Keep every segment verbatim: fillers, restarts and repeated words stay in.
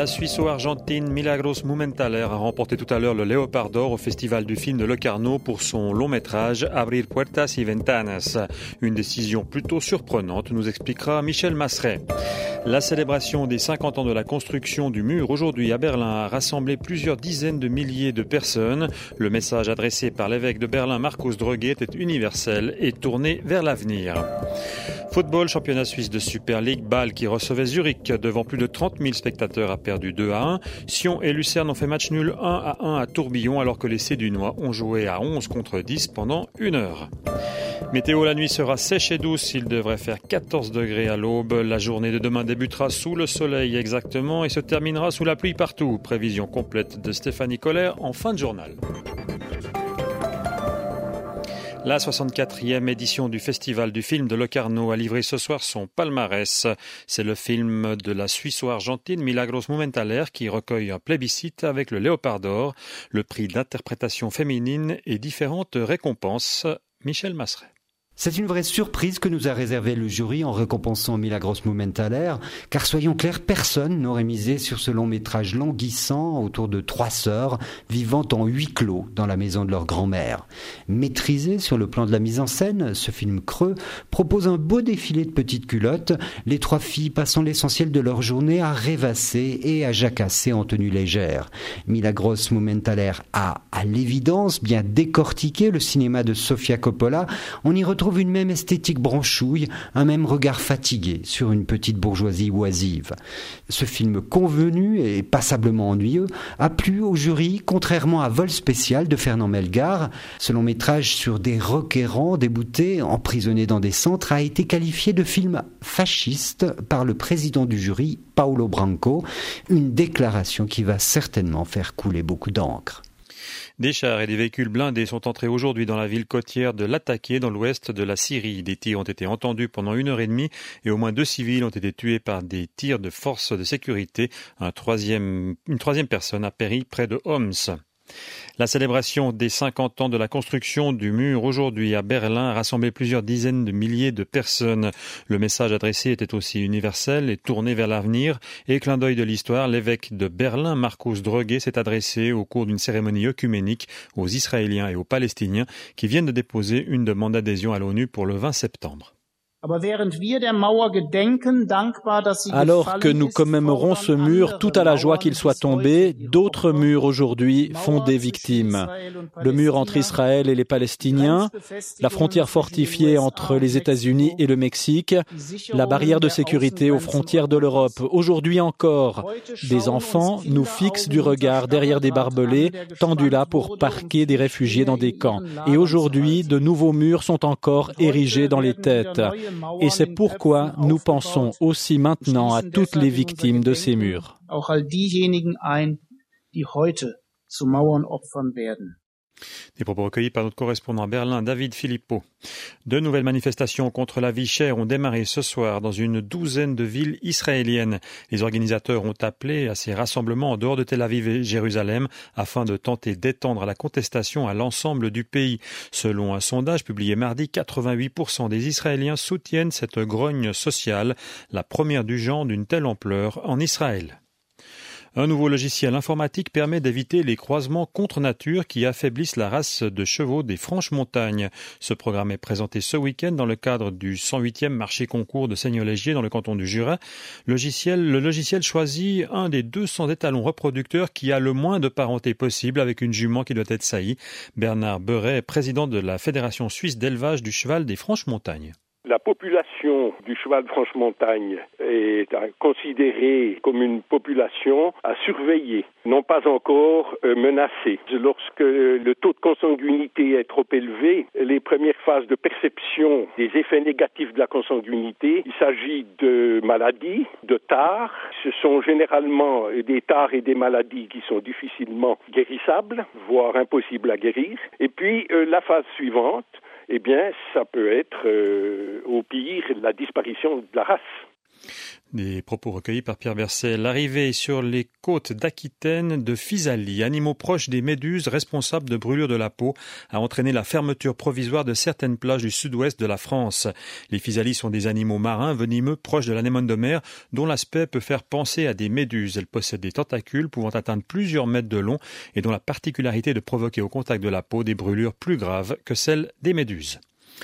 La Suisse-Argentine Milagros Mumenthaler a remporté tout à l'heure le Léopard d'Or au Festival du film de Locarno pour son long métrage Abrir Puertas y Ventanas. Une décision plutôt surprenante, nous expliquera Michel Masseret. La célébration des cinquante ans de la construction du mur aujourd'hui à Berlin a rassemblé plusieurs dizaines de milliers de personnes. Le message adressé par l'évêque de Berlin, Markus Droge, était universel et tourné vers l'avenir. Football, championnat suisse de Super League, Bâle qui recevait Zurich devant plus de trente mille spectateurs a perdu deux à un. Sion et Lucerne ont fait match nul un à un à Tourbillon alors que les Cédunois ont joué à onze contre dix pendant une heure. Météo, la nuit sera sèche et douce, il devrait faire quatorze degrés à l'aube. La journée de demain débutera sous le soleil exactement et se terminera sous la pluie partout. Prévision complète de Stéphanie Koller en fin de journal. La soixante-quatrième édition du Festival du film de Locarno a livré ce soir son palmarès. C'est le film de la Suisse-Argentine Milagros Mumenthaler qui recueille un plébiscite avec le Léopard d'Or, le prix d'interprétation féminine et différentes récompenses. Michel Masseret. C'est une vraie surprise que nous a réservé le jury en récompensant Milagros Mumenthaler, car soyons clairs, personne n'aurait misé sur ce long métrage languissant autour de trois sœurs vivant en huis clos dans la maison de leur grand-mère. Maîtrisé sur le plan de la mise en scène, ce film creux propose un beau défilé de petites culottes, les trois filles passant l'essentiel de leur journée à rêvasser et à jacasser en tenue légère. Milagros Mumenthaler a, à l'évidence, bien décortiqué le cinéma de Sofia Coppola. On y retrouve une même esthétique branchouille, un même regard fatigué sur une petite bourgeoisie oisive. Ce film convenu et passablement ennuyeux a plu au jury, contrairement à Vol spécial de Fernand Melgar. Ce long métrage sur des requérants déboutés, emprisonnés dans des centres, a été qualifié de film fasciste par le président du jury, Paolo Branco, une déclaration qui va certainement faire couler beaucoup d'encre. Des chars et des véhicules blindés sont entrés aujourd'hui dans la ville côtière de Latakia, dans l'ouest de la Syrie. Des tirs ont été entendus pendant une heure et demie et au moins deux civils ont été tués par des tirs de forces de sécurité. Un troisième, une troisième personne a péri près de Homs. La célébration des cinquante ans de la construction du mur aujourd'hui à Berlin a rassemblé plusieurs dizaines de milliers de personnes. Le message adressé était aussi universel et tourné vers l'avenir. Et clin d'œil de l'histoire, l'évêque de Berlin, Markus Droge, s'est adressé au cours d'une cérémonie œcuménique aux Israéliens et aux Palestiniens qui viennent de déposer une demande d'adhésion à l'ONU pour le vingt septembre. Alors que nous commémorons ce mur tout à la joie qu'il soit tombé, d'autres murs aujourd'hui font des victimes. Le mur entre Israël et les Palestiniens, la frontière fortifiée entre les États-Unis et le Mexique, la barrière de sécurité aux frontières de l'Europe. Aujourd'hui encore, des enfants nous fixent du regard derrière des barbelés tendus là pour parquer des réfugiés dans des camps. Et aujourd'hui, de nouveaux murs sont encore érigés dans les têtes. Et c'est pourquoi nous pensons aussi maintenant à toutes les victimes de ces murs. Des propos recueillis par notre correspondant à Berlin, David Philippot. De nouvelles manifestations contre la vie chère ont démarré ce soir dans une douzaine de villes israéliennes. Les organisateurs ont appelé à ces rassemblements en dehors de Tel Aviv et Jérusalem afin de tenter d'étendre la contestation à l'ensemble du pays. Selon un sondage publié mardi, quatre-vingt-huit pour cent des Israéliens soutiennent cette grogne sociale, la première du genre d'une telle ampleur en Israël. Un nouveau logiciel informatique permet d'éviter les croisements contre nature qui affaiblissent la race de chevaux des Franches-Montagnes. Ce programme est présenté ce week-end dans le cadre du cent huitième marché concours de Seigneur-Légier dans le canton du Jura. Logiciel, le logiciel choisit un des deux cents étalons reproducteurs qui a le moins de parenté possible avec une jument qui doit être saillie. Bernard Beuret est président de la Fédération suisse d'élevage du cheval des Franches-Montagnes. La population du cheval de Franche-Montagne est considérée comme une population à surveiller, non pas encore menacée. Lorsque le taux de consanguinité est trop élevé, les premières phases de perception des effets négatifs de la consanguinité, il s'agit de maladies, de tares. Ce sont généralement des tares et des maladies qui sont difficilement guérissables, voire impossibles à guérir. Et puis la phase suivante, eh bien, ça peut être, euh, au pire, la disparition de la race. Des propos recueillis par Pierre Berset. L'arrivée sur les côtes d'Aquitaine de physalie, animaux proches des méduses responsables de brûlures de la peau, a entraîné la fermeture provisoire de certaines plages du sud-ouest de la France. Les physalies sont des animaux marins venimeux proches de l'anémone de mer dont l'aspect peut faire penser à des méduses. Elles possèdent des tentacules pouvant atteindre plusieurs mètres de long et dont la particularité de provoquer au contact de la peau des brûlures plus graves que celles des méduses.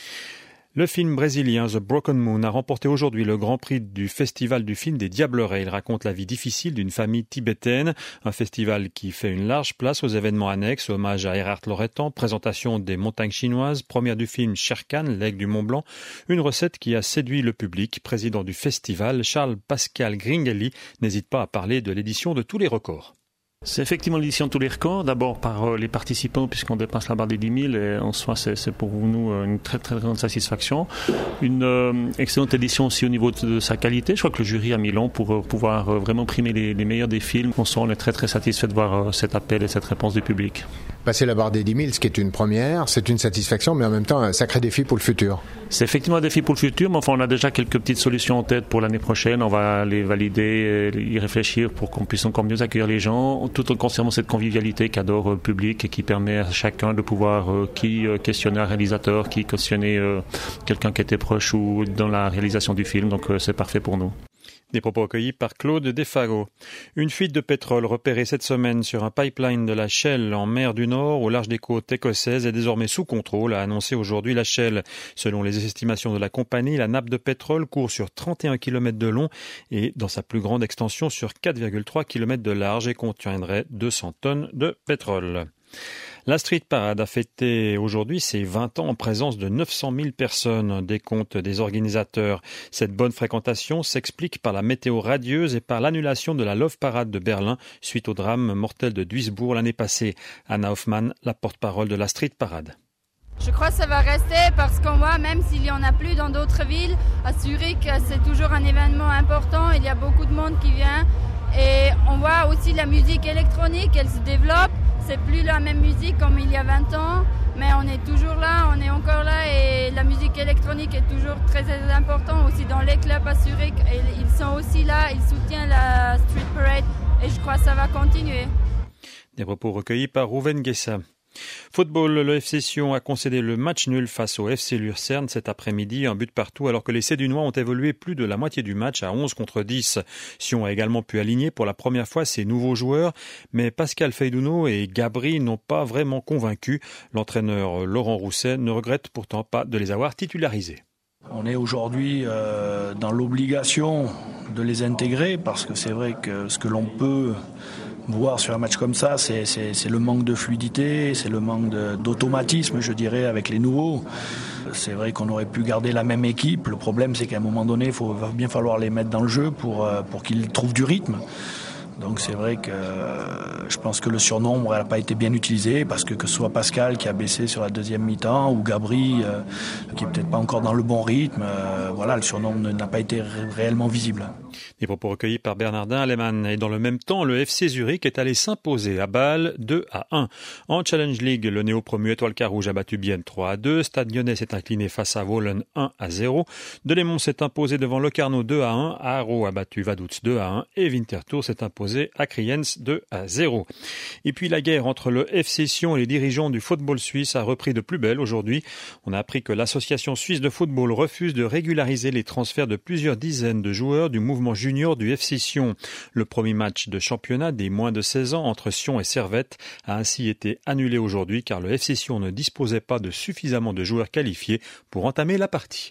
Le film brésilien The Broken Moon a remporté aujourd'hui le Grand Prix du Festival du film des Diablerets. Il raconte la vie difficile d'une famille tibétaine, un festival qui fait une large place aux événements annexes, hommage à Erhard Loretan, présentation des montagnes chinoises, première du film Shere Khan, l'aigle du Mont Blanc, une recette qui a séduit le public. Président du festival, Charles-Pascal Gringelli, n'hésite pas à parler de l'édition de tous les records. C'est effectivement l'édition de tous les records, d'abord par les participants puisqu'on dépasse la barre des dix mille et en soi c'est, c'est pour nous une très très grande satisfaction. Une euh, excellente édition aussi au niveau de sa qualité, je crois que le jury a mis long pour euh, pouvoir euh, vraiment primer les, les meilleurs des films. On, sent, on est très très satisfait de voir euh, cet appel et cette réponse du public. Passer la barre des dix mille, ce qui est une première, c'est une satisfaction mais en même temps un sacré défi pour le futur. C'est effectivement un défi pour le futur, mais enfin on a déjà quelques petites solutions en tête pour l'année prochaine, on va les valider, y réfléchir pour qu'on puisse encore mieux accueillir les gens, tout en conservant cette convivialité qu'adore le public et qui permet à chacun de pouvoir, euh, qui euh, questionner un réalisateur, qui questionner euh, quelqu'un qui était proche ou dans la réalisation du film, donc euh, c'est parfait pour nous. Des propos recueillis par Claude Defago. Une fuite de pétrole repérée cette semaine sur un pipeline de la Shell en mer du Nord au large des côtes écossaises est désormais sous contrôle, a annoncé aujourd'hui la Shell. Selon les estimations de la compagnie, la nappe de pétrole court sur trente et un kilomètres de long et dans sa plus grande extension sur quatre virgule trois kilomètres de large et contiendrait deux cents tonnes de pétrole. La Street Parade a fêté aujourd'hui ses vingt ans en présence de neuf cent mille personnes, des comptes des organisateurs. Cette bonne fréquentation s'explique par la météo radieuse et par l'annulation de la Love Parade de Berlin suite au drame mortel de Duisbourg l'année passée. Anna Hoffmann, la porte-parole de la Street Parade. Je crois que ça va rester parce qu'on voit, même s'il n'y en a plus dans d'autres villes, à Zurich, c'est toujours un événement important. Il y a beaucoup de monde qui vient et on voit aussi la musique électronique, elle se développe. C'est plus la même musique comme il y a vingt ans, mais on est toujours là, on est encore là et la musique électronique est toujours très importante aussi dans les clubs à Zurich. Et ils sont aussi là, ils soutiennent la Street Parade et je crois que ça va continuer. Des propos recueillis par Rouven Guessa. Football, le F C Sion a concédé le match nul face au F C Lucerne cet après-midi, un but partout, alors que les Cédunois ont évolué plus de la moitié du match à onze contre dix. Sion a également pu aligner pour la première fois ses nouveaux joueurs, mais Pascal Feydouno et Gabri n'ont pas vraiment convaincu. L'entraîneur Laurent Rousset ne regrette pourtant pas de les avoir titularisés. On est aujourd'hui euh, dans l'obligation de les intégrer parce que c'est vrai que ce que l'on peut voir sur un match comme ça, c'est, c'est, c'est le manque de fluidité, c'est le manque de, d'automatisme, je dirais, avec les nouveaux. C'est vrai qu'on aurait pu garder la même équipe. Le problème, c'est qu'à un moment donné, il faut, va bien falloir les mettre dans le jeu pour, pour qu'ils trouvent du rythme. Donc c'est vrai que euh, je pense que le surnombre n'a pas été bien utilisé parce que que ce soit Pascal qui a baissé sur la deuxième mi-temps ou Gabri euh, qui est peut-être pas encore dans le bon rythme, euh, voilà, le surnombre n'a pas été ré- réellement visible. Des propos recueillis par Bernardin Alemann. Et dans le même temps, le F C Zurich est allé s'imposer à Bâle deux à un. En Challenge League, le néo-promu Étoile Carouge a battu Bienne trois à deux. Stade Lyonnais s'est incliné face à Wohlen un à zéro. Delémont s'est imposé devant Locarno deux à un. Haro a battu Vaduz deux à un. Et Winterthur s'est imposé à Kriens deux à zéro. Et puis la guerre entre le F C Sion et les dirigeants du football suisse a repris de plus belle aujourd'hui. On a appris que l'association suisse de football refuse de régulariser les transferts de plusieurs dizaines de joueurs du mouvement junior du F C Sion. Le premier match de championnat des moins de seize ans entre Sion et Servette a ainsi été annulé aujourd'hui car le F C Sion ne disposait pas de suffisamment de joueurs qualifiés pour entamer la partie.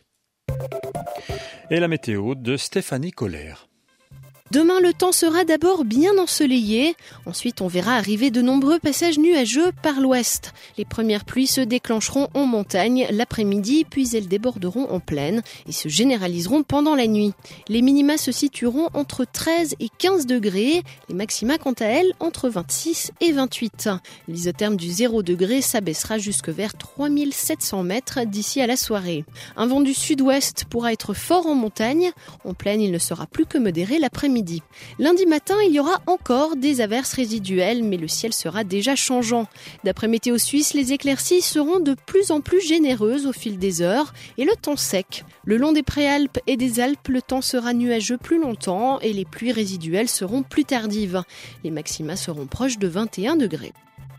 Et la météo de Stéphanie Collère. Demain, le temps sera d'abord bien ensoleillé. Ensuite, on verra arriver de nombreux passages nuageux par l'ouest. Les premières pluies se déclencheront en montagne l'après-midi, puis elles déborderont en plaine et se généraliseront pendant la nuit. Les minima se situeront entre treize et quinze degrés. Les maxima, quant à elles, entre vingt-six et vingt-huit. L'isotherme du zéro degré s'abaissera jusque vers trois mille sept cents mètres d'ici à la soirée. Un vent du sud-ouest pourra être fort en montagne. En plaine, il ne sera plus que modéré l'après-midi. l'après-midi. Lundi matin, il y aura encore des averses résiduelles, mais le ciel sera déjà changeant. D'après Météo Suisse, les éclaircies seront de plus en plus généreuses au fil des heures et le temps sec. Le long des Préalpes et des Alpes, le temps sera nuageux plus longtemps et les pluies résiduelles seront plus tardives. Les maxima seront proches de vingt et un degrés.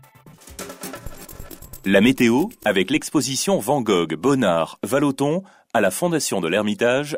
La météo avec l'exposition Van Gogh, Bonnard, Vallotton à la Fondation de l'Ermitage